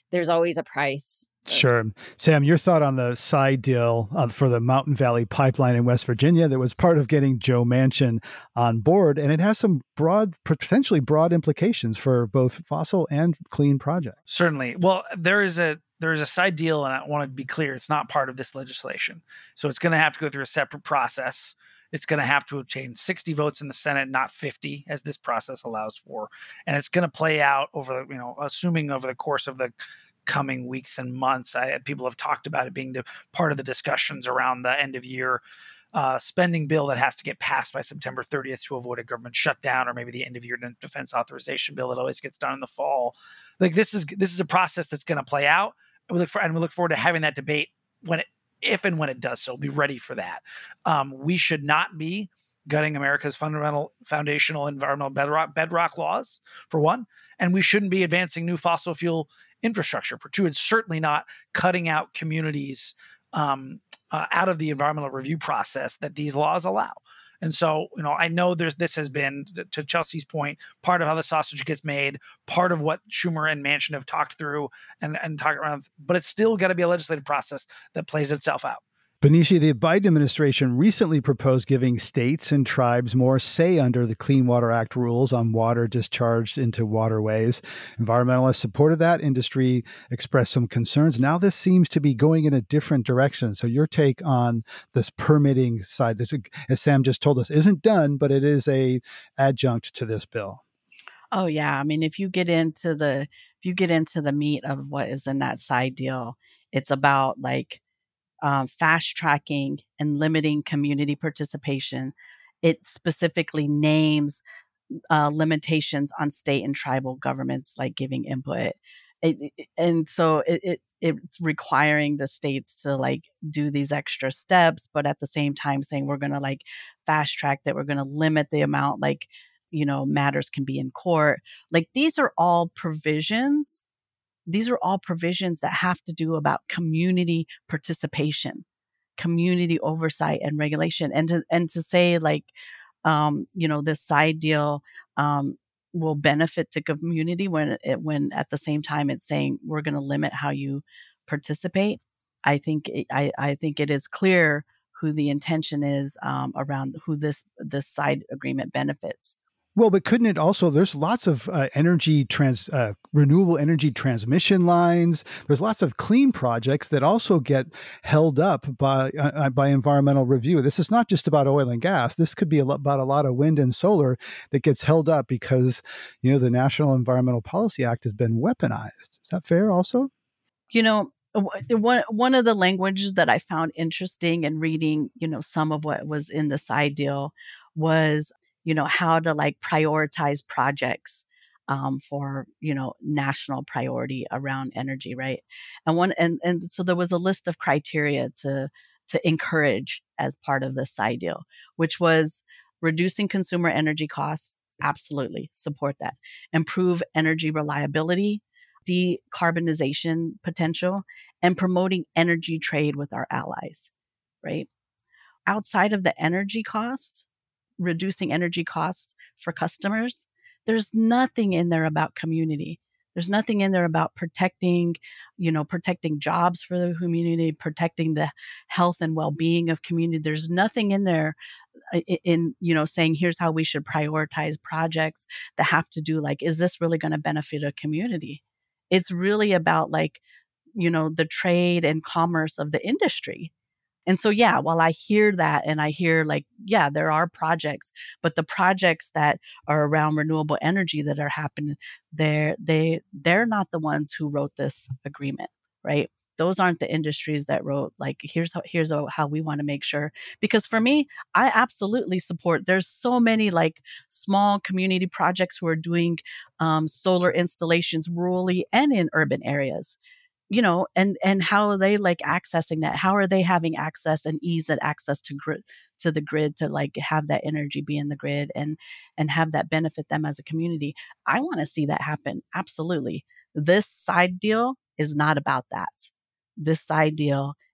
there's always a price. Sure. Sam, your thought on the side deal uh, for the Mountain Valley Pipeline in West Virginia that was part of getting Joe Manchin on board, and it has some broad, potentially broad implications for both fossil and clean projects. Certainly. Well, there is a there is a side deal, and I want to be clear, it's not part of this legislation. So it's going to have to go through a separate process. It's going to have to obtain sixty votes in the Senate, not fifty, as this process allows for. And it's going to play out over, you know, assuming over the course of the coming weeks and months. I, people have talked about it being the, part of the discussions around the end of year uh, spending bill that has to get passed by September thirtieth to avoid a government shutdown, or maybe the end of year defense authorization bill that always gets done in the fall. Like this is this is a process that's going to play out. And we look for and we look forward to having that debate when it, if and when it does so. Be ready for that. Um, we should not be gutting America's fundamental foundational environmental bedrock, bedrock laws, for one, and we shouldn't be advancing new fossil fuel infrastructure. For two, it's certainly not cutting out communities um, uh, out of the environmental review process that these laws allow. And so, you know, I know there's this has been, to Chelsea's point, part of how the sausage gets made, part of what Schumer and Manchin have talked through and, and talked around, but it's still got to be a legislative process that plays itself out. Benicia, the Biden administration recently proposed giving states and tribes more say under the Clean Water Act rules on water discharged into waterways. Environmentalists supported that. Industry expressed some concerns. Now this seems to be going in a different direction. So your take on this permitting side, that, as Sam just told us, isn't done, but it is a adjunct to this bill. Oh yeah, I mean, if you get into the if you get into the meat of what is in that side deal, it's about like Um, fast tracking and limiting community participation. It specifically names uh, limitations on state and tribal governments, like giving input. It, it, and so it, it it's requiring the states to like do these extra steps, but at the same time saying we're going to like fast track that, we're going to limit the amount, like, you know, matters can be in court. Like these are all provisions These are all provisions that have to do about community participation, community oversight and regulation. And to, and to say like, um, you know, this side deal, um, will benefit the community when it, when at the same time it's saying we're going to limit how you participate. I think, it, I, I think it is clear who the intention is, um, around who this, this side agreement benefits. Well, but couldn't it also, there's lots of uh, energy trans, uh, renewable energy transmission lines. There's lots of clean projects that also get held up by, uh, by environmental review. This is not just about oil and gas. This could be a lot, about a lot of wind and solar that gets held up because, you know, the National Environmental Policy Act has been weaponized. Is that fair also? You know, one, one of the languages that I found interesting in reading, you know, some of what was in the side deal was, you know, how to like prioritize projects um, for, you know, national priority around energy, right? And one, and, and so there was a list of criteria to, to encourage as part of the side deal, which was reducing consumer energy costs. Absolutely support that. Improve energy reliability, decarbonization potential, and promoting energy trade with our allies, right? Outside of the energy cost, reducing energy costs for customers, there's nothing in there about community. There's nothing in there about protecting, you know, protecting jobs for the community, protecting the health and well-being of community. There's nothing in there in, in, you know, saying here's how we should prioritize projects that have to do like, is this really going to benefit a community? It's really about like, you know, the trade and commerce of the industry. And so, yeah, while I hear that and I hear like, yeah, there are projects, but the projects that are around renewable energy that are happening, they're, they, they're not the ones who wrote this agreement, right? Those aren't the industries that wrote like, here's how, here's how we want to make sure. Because for me, I absolutely support, there's so many like small community projects who are doing um, solar installations rurally and in urban areas. You know, and, and how are they like accessing that? How are they having access and ease of access to grid, to the grid to like have that energy be in the grid and, and have that benefit them as a community? I want to see that happen. Absolutely. This side deal is not about that. This side deal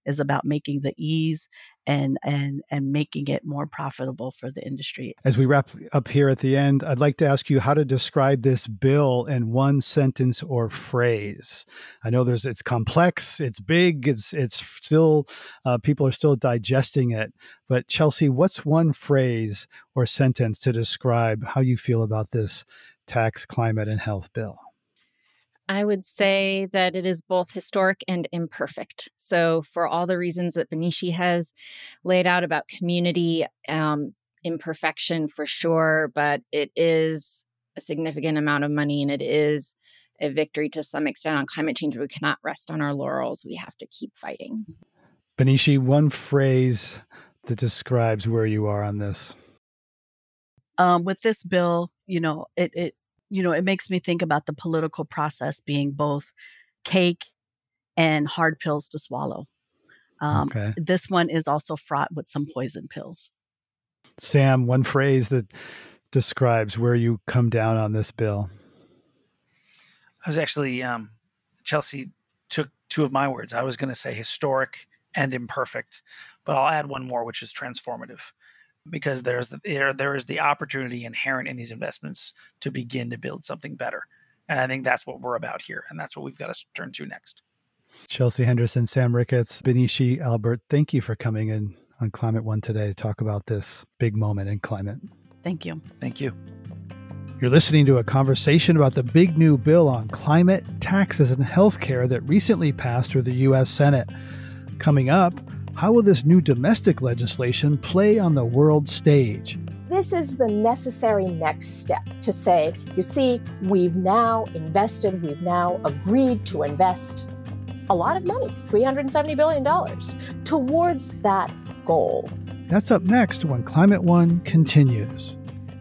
is about making the ease and and and making it more profitable for the industry. As we wrap up here at the end, I'd like to ask you how to describe this bill in one sentence or phrase. I know there's it's complex, it's big, it's it's still uh, people are still digesting it. But Chelsea, what's one phrase or sentence to describe how you feel about this tax, climate, and health bill? I would say that it is both historic and imperfect. So for all the reasons that Benishi has laid out about community, um, imperfection for sure, but it is a significant amount of money and it is a victory to some extent on climate change. We cannot rest on our laurels. We have to keep fighting. Benishi, one phrase that describes where you are on this. Um, with this bill, you know, it, it you know, it makes me think about the political process being both cake and hard pills to swallow. Um, okay. This one is also fraught with some poison pills. Sam, one phrase that describes where you come down on this bill. I was actually, um, Chelsea took two of my words. I was going to say historic and imperfect, but I'll add one more, which is transformative. Because there's the, there, there is the opportunity inherent in these investments to begin to build something better. And I think that's what we're about here. And that's what we've got to turn to next. Chelsea Henderson, Sam Ricketts, Benishi Albert, thank you for coming in on Climate One today to talk about this big moment in climate. Thank you. Thank you. You're listening to a conversation about the big new bill on climate, taxes, and healthcare that recently passed through the U S Senate. Coming up, how will this new domestic legislation play on the world stage? This is the necessary next step to say, you see, we've now invested, we've now agreed to invest a lot of money, three hundred seventy billion dollars, towards that goal. That's up next when Climate One continues.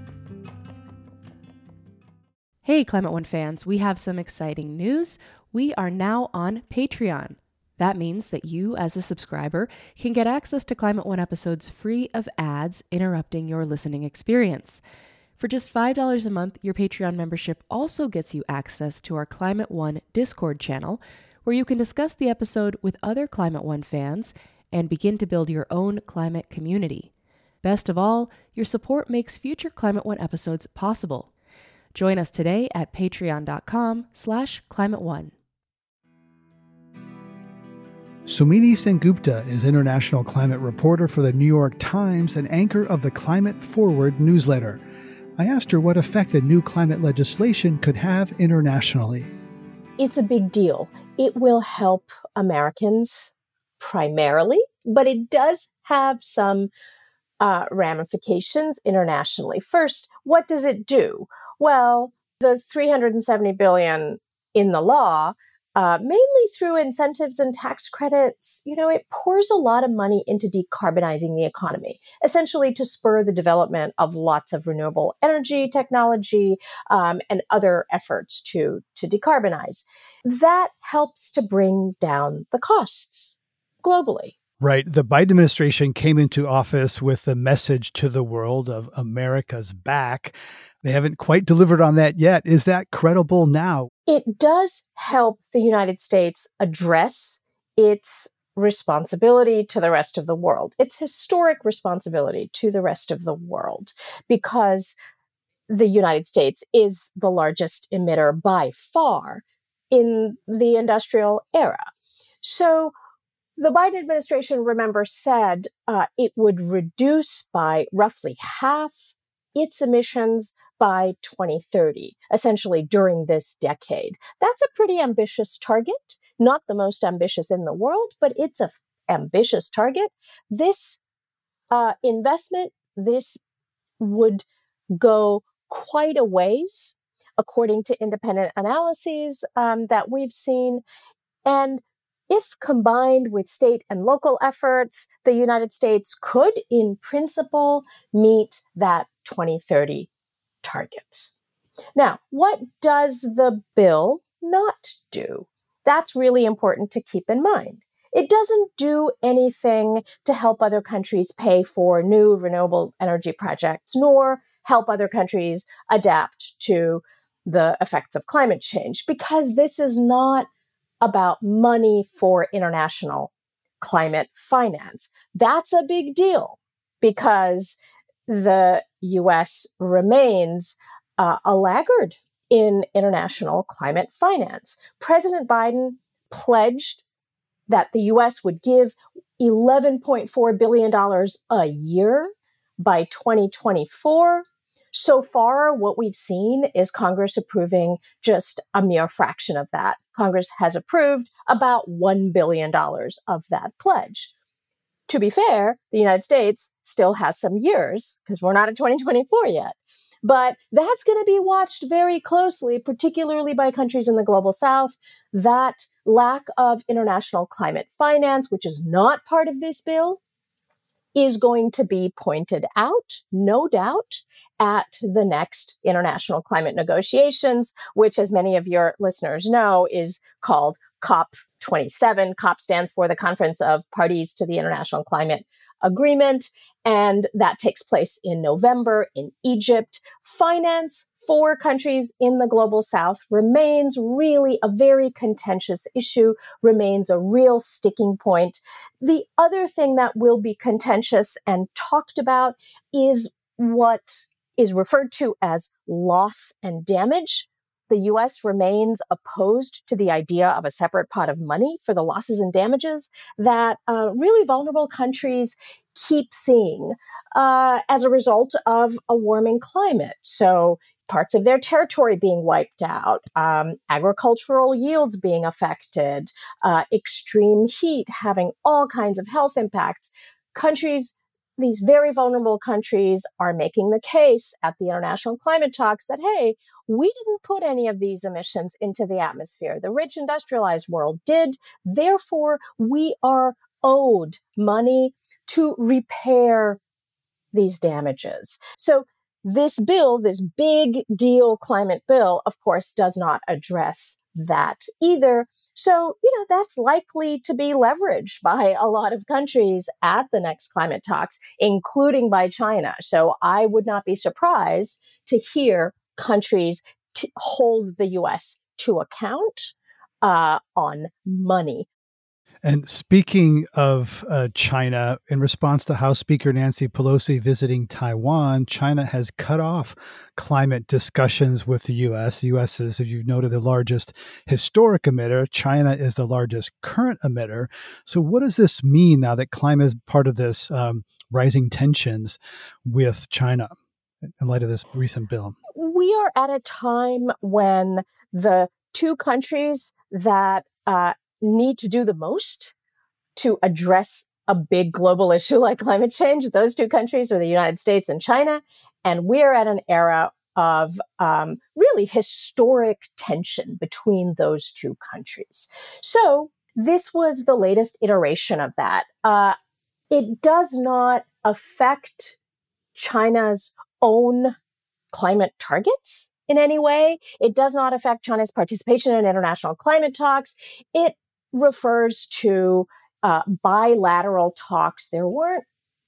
Hey, Climate One fans, we have some exciting news. We are now on Patreon. That means that you, as a subscriber, can get access to Climate One episodes free of ads interrupting your listening experience. For just five dollars a month, your Patreon membership also gets you access to our Climate One Discord channel, where you can discuss the episode with other Climate One fans and begin to build your own climate community. Best of all, your support makes future Climate One episodes possible. Join us today at patreon.com slash Climate One. Sumini Sengupta is international climate reporter for the New York Times and anchor of the Climate Forward newsletter. I asked her what effect the new climate legislation could have internationally. It's a big deal. It will help Americans primarily, but it does have some uh, ramifications internationally. First, what does it do? Well, the three hundred seventy billion dollars in the law, Uh, mainly through incentives and tax credits, you know, it pours a lot of money into decarbonizing the economy, essentially to spur the development of lots of renewable energy technology um, and other efforts to, to decarbonize. That helps to bring down the costs globally. Right. The Biden administration came into office with the message to the world of America's back. They haven't quite delivered on that yet. Is that credible now? It does help the United States address its responsibility to the rest of the world, its historic responsibility to the rest of the world, because the United States is the largest emitter by far in the industrial era. So the Biden administration, remember, said uh, it would reduce by roughly half its emissions by twenty thirty, essentially during this decade. That's a pretty ambitious target, not the most ambitious in the world, but it's an ambitious target. This uh, investment, this would go quite a ways, according to independent analyses um, that we've seen. And if combined with state and local efforts, the United States could, in principle, meet that twenty thirty target. Now, what does the bill not do? That's really important to keep in mind. It doesn't do anything to help other countries pay for new renewable energy projects, nor help other countries adapt to the effects of climate change, because this is not about money for international climate finance. That's a big deal because the U S remains uh, a laggard in international climate finance. President Biden pledged that the U S would give eleven point four billion dollars a year by twenty twenty-four. So far, what we've seen is Congress approving just a mere fraction of that. Congress has approved about one billion dollars of that pledge. To be fair, the United States still has some years because we're not at twenty twenty-four yet. But that's going to be watched very closely, particularly by countries in the global south. That lack of international climate finance, which is not part of this bill, is going to be pointed out, no doubt, at the next international climate negotiations, which, as many of your listeners know, is called COP twenty-seven. COP stands for the Conference of Parties to the International Climate Agreement, and that takes place in November in Egypt. Finance for countries in the global south remains really a very contentious issue, remains a real sticking point. The other thing that will be contentious and talked about is what is referred to as loss and damage. The U S remains opposed to the idea of a separate pot of money for the losses and damages that uh, really vulnerable countries keep seeing uh, as a result of a warming climate. So parts of their territory being wiped out, um, agricultural yields being affected, uh, extreme heat having all kinds of health impacts. Countries, these very vulnerable countries, are making the case at the international climate talks that, hey, we didn't put any of these emissions into the atmosphere. The rich industrialized world did. Therefore, we are owed money to repair these damages. So this bill, this big deal climate bill, of course, does not address that either. So, you know, that's likely to be leveraged by a lot of countries at the next climate talks, including by China. So I would not be surprised to hear countries t- hold the U S to account uh, on money. And speaking of uh, China, in response to House Speaker Nancy Pelosi visiting Taiwan, China has cut off climate discussions with the U S. The U S is, as you've noted, the largest historic emitter. China is the largest current emitter. So what does this mean now that climate is part of this um, rising tensions with China in light of this recent bill? We are at a time when the two countries that uh, need to do the most to address a big global issue like climate change, those two countries are the United States and China. And we're at an era of um, really historic tension between those two countries. So this was the latest iteration of that. Uh, it does not affect China's own climate targets in any way. It does not affect China's participation in international climate talks. It refers to uh, bilateral talks. There weren't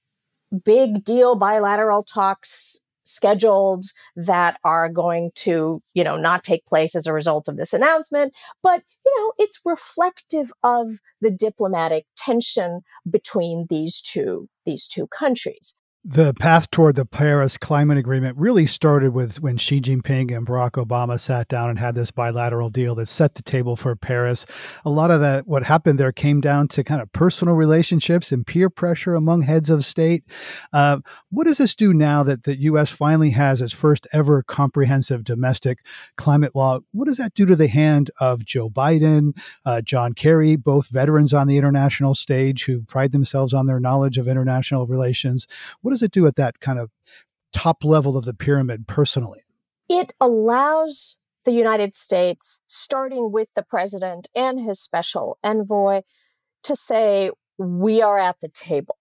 big deal bilateral talks scheduled that are going to, you know, not take place as a result of this announcement. But, you know, it's reflective of the diplomatic tension between these two, these two countries. The path toward the Paris Climate Agreement really started with when Xi Jinping and Barack Obama sat down and had this bilateral deal that set the table for Paris. A lot of that, what happened there, came down to kind of personal relationships and peer pressure among heads of state. Uh, what does this do now that the U S finally has its first ever comprehensive domestic climate law? What does that do to the hand of Joe Biden, uh, John Kerry, both veterans on the international stage who pride themselves on their knowledge of international relations? What does it do at that kind of top level of the pyramid personally? It allows the United States, starting with the president and his special envoy, to say, we are at the table.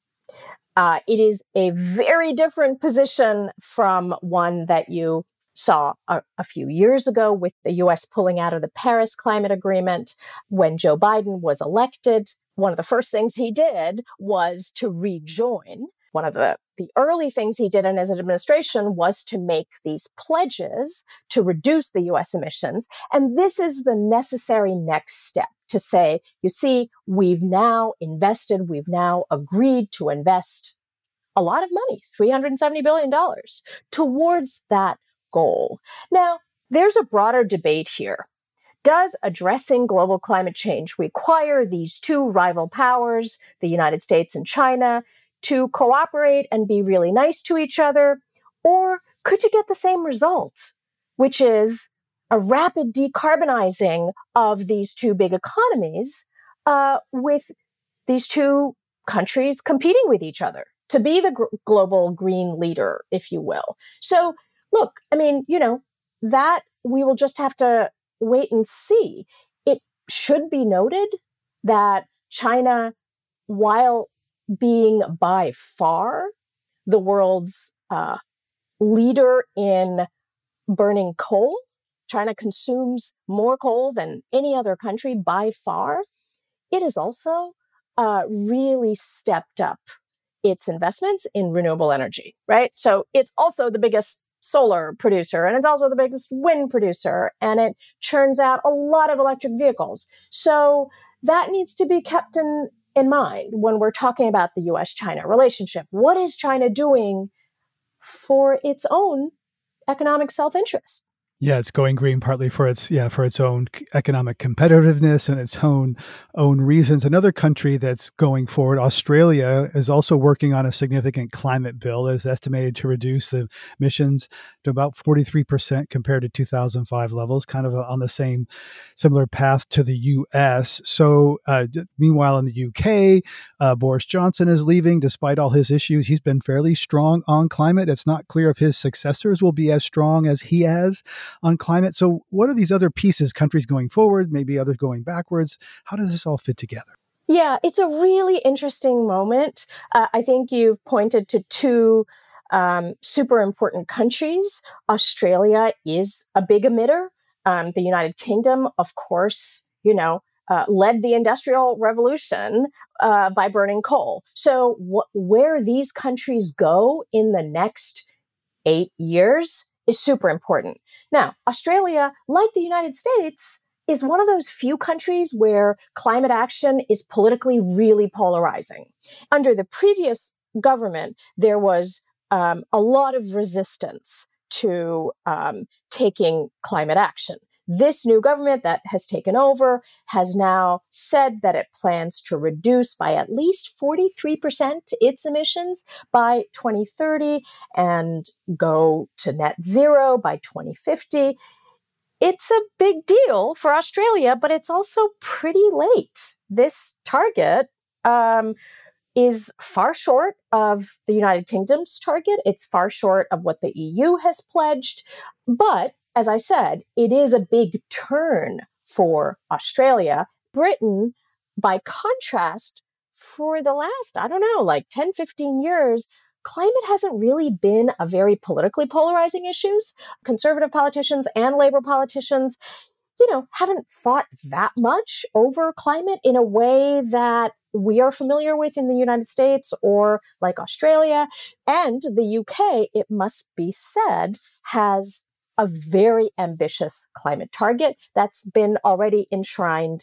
Uh, it is a very different position from one that you saw a, a few years ago with the U S pulling out of the Paris Climate Agreement. When Joe Biden was elected, one of the first things he did was to rejoin. One of the, the early things he did in his administration was to make these pledges to reduce the U S emissions. And this is the necessary next step to say, you see, we've now invested, we've now agreed to invest a lot of money, three hundred seventy billion dollars, towards that goal. Now, there's a broader debate here. Does addressing global climate change require these two rival powers, the United States and China, to cooperate and be really nice to each other? Or could you get the same result, which is a rapid decarbonizing of these two big economies uh, with these two countries competing with each other to be the gr- global green leader, if you will? So, look, I mean, you know, that we will just have to wait and see. It should be noted that China, while being by far the world's uh, leader in burning coal, China consumes more coal than any other country by far. It has also uh, really stepped up its investments in renewable energy, right? So it's also the biggest solar producer, and it's also the biggest wind producer, and it churns out a lot of electric vehicles. So that needs to be kept in, in mind when we're talking about the U S China relationship. What is China doing for its own economic self-interest? Yeah, it's going green partly for its yeah for its own economic competitiveness and its own own reasons. Another country that's going forward, Australia, is also working on a significant climate bill that is estimated to reduce the emissions to about forty-three percent compared to two thousand five levels, kind of on the same similar path to the U S. So uh, meanwhile, in the U K, uh, Boris Johnson is leaving despite all his issues. He's been fairly strong on climate. It's not clear if his successors will be as strong as he has on climate. So what are these other pieces, countries going forward, maybe others going backwards? How does this all fit together? Yeah, it's a really interesting moment. Uh, I think you've pointed to two um, super important countries. Australia is a big emitter. Um, the United Kingdom, of course, you know, uh, led the Industrial Revolution uh, by burning coal. So wh- where these countries go in the next eight years is super important. Now, Australia, like the United States, is one of those few countries where climate action is politically really polarizing. Under the previous government, there was um, a lot of resistance to um, taking climate action. This new government that has taken over has now said that it plans to reduce by at least forty-three percent its emissions by twenty thirty and go to net zero by twenty fifty. It's a big deal for Australia, but it's also pretty late. This target um, is far short of the United Kingdom's target. It's far short of what the E U has pledged. But as I said, it is a big turn for Australia. Britain, by contrast, for the last, I don't know, like ten, fifteen years, climate hasn't really been a very politically polarizing issue. Conservative politicians and Labour politicians, you know, haven't fought that much over climate in a way that we are familiar with in the United States or like Australia. And the U K, it must be said, has a very ambitious climate target that's been already enshrined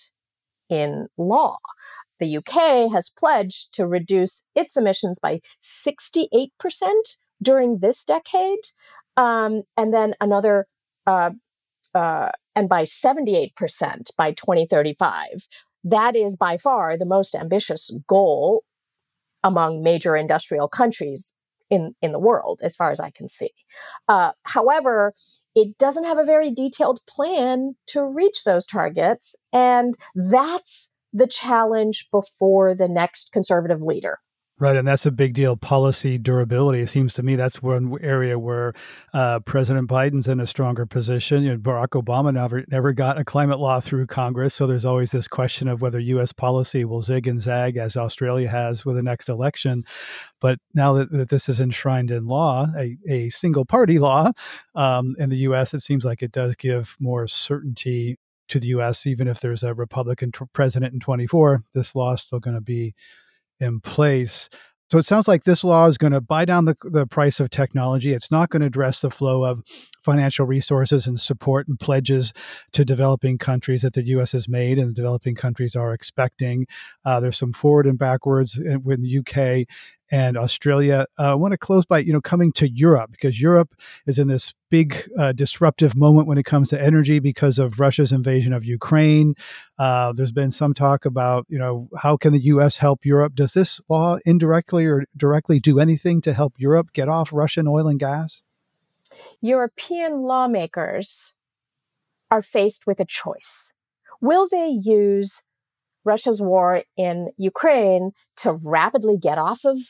in law. The U K has pledged to reduce its emissions by sixty-eight percent during this decade, um, and then another, uh, uh, and by seventy-eight percent by twenty thirty-five. That is by far the most ambitious goal among major industrial countries in, in the world, as far as I can see. Uh, however, it doesn't have a very detailed plan to reach those targets, and that's the challenge before the next conservative leader. Right, and that's a big deal. Policy durability. It seems to me that's one area where uh, President Biden's in a stronger position. You know, Barack Obama never never got a climate law through Congress, so there's always this question of whether U S policy will zig and zag as Australia has with the next election. But now that, that this is enshrined in law, a, a single party law um, in the U S, it seems like it does give more certainty to the U S. Even if there's a Republican t- president in twenty-four, this law is still going to be in place. So it sounds like this law is going to buy down the, the price of technology. It's not going to address the flow of financial resources and support and pledges to developing countries that the U S has made and the developing countries are expecting. Uh, there's some forward and backwards with the U K and Australia. Uh, I want to close by, you know, coming to Europe, because Europe is in this big uh, disruptive moment when it comes to energy because of Russia's invasion of Ukraine. Uh, there's been some talk about, you know, how can the U S help Europe? Does this law indirectly or directly do anything to help Europe get off Russian oil and gas? European lawmakers are faced with a choice. Will they use Russia's war in Ukraine to rapidly get off of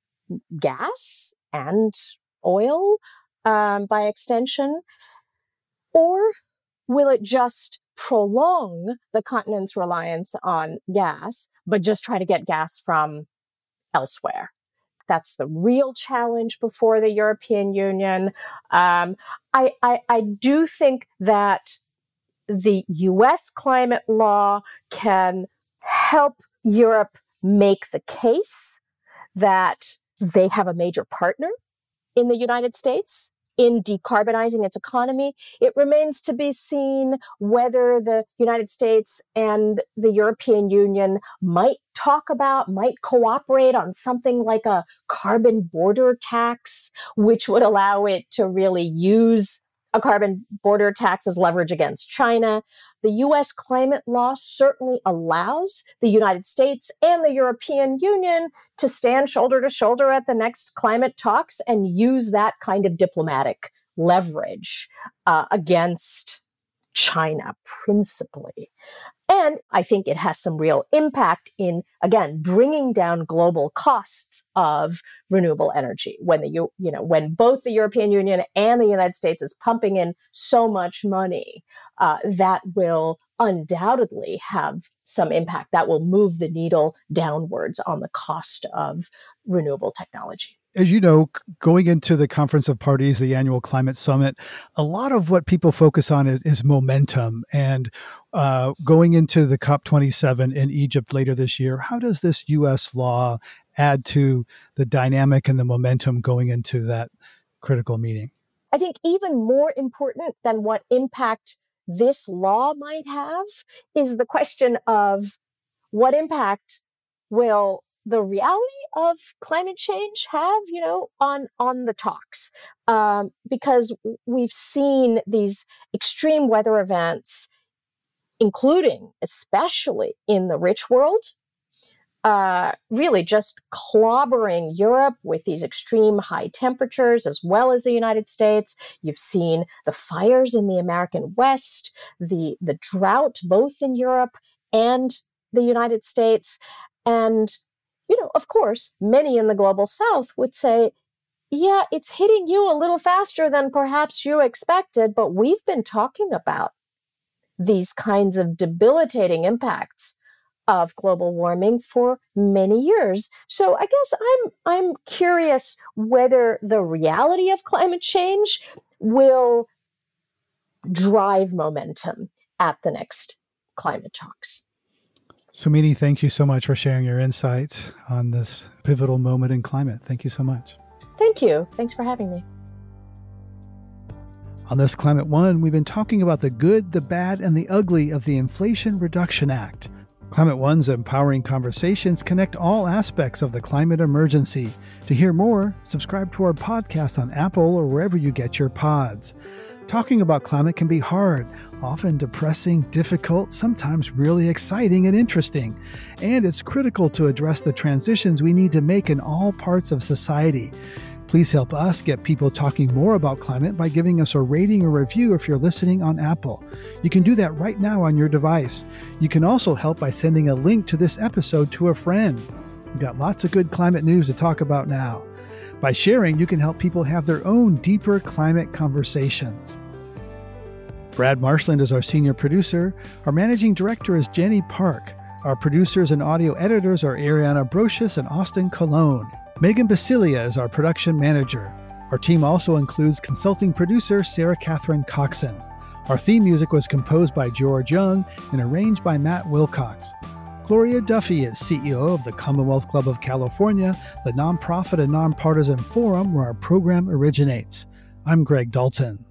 gas and oil um, by extension? Or will it just prolong the continent's reliance on gas, but just try to get gas from elsewhere? That's the real challenge before the European Union. Um, I, I, I do think that the U S climate law can help Europe make the case that they have a major partner in the United States in decarbonizing its economy. It remains to be seen whether the United States and the European Union might talk about, might cooperate on something like a carbon border tax, which would allow it to really use a carbon border tax as leverage against China. The U S climate law certainly allows the United States and the European Union to stand shoulder to shoulder at the next climate talks and use that kind of diplomatic leverage uh, against China principally. And I think it has some real impact in, again, bringing down global costs of renewable energy. When the you know when both the European Union and the United States is pumping in so much money, uh, that will undoubtedly have some impact. That will move the needle downwards on the cost of renewable technology. As you know, going into the Conference of Parties, the annual climate summit, a lot of what people focus on is, is momentum. And uh, going into the COP twenty-seven in Egypt later this year, how does this U S law add to the dynamic and the momentum going into that critical meeting? I think even more important than what impact this law might have is the question of what impact will the reality of climate change have, you know, on, on the talks. Um, because we've seen these extreme weather events, including, especially in the rich world, uh, really just clobbering Europe with these extreme high temperatures, as well as the United States. You've seen the fires in the American West, the, the drought, both in Europe and the United States. And you know, of course, many in the global south would say, yeah, it's hitting you a little faster than perhaps you expected, but we've been talking about these kinds of debilitating impacts of global warming for many years. So I guess I'm I'm curious whether the reality of climate change will drive momentum at the next climate talks. Sumini, thank you so much for sharing your insights on this pivotal moment in climate. Thank you so much. Thank you. Thanks for having me. On this Climate One, we've been talking about the good, the bad, and the ugly of the Inflation Reduction Act. Climate One's empowering conversations connect all aspects of the climate emergency. To hear more, subscribe to our podcast on Apple or wherever you get your pods. Talking about climate can be hard, often depressing, difficult, sometimes really exciting and interesting. And it's critical to address the transitions we need to make in all parts of society. Please help us get people talking more about climate by giving us a rating or review if you're listening on Apple. You can do that right now on your device. You can also help by sending a link to this episode to a friend. We've got lots of good climate news to talk about now. By sharing, you can help people have their own deeper climate conversations. Brad Marshland is our senior producer. Our managing director is Jenny Park. Our producers and audio editors are Ariana Brocious and Austin Colon. Megan Basilia is our production manager. Our team also includes consulting producer Sarah Catherine Coxon. Our theme music was composed by George Young and arranged by Matt Wilcox. Gloria Duffy is C E O of the Commonwealth Club of California, the nonprofit and nonpartisan forum where our program originates. I'm Greg Dalton.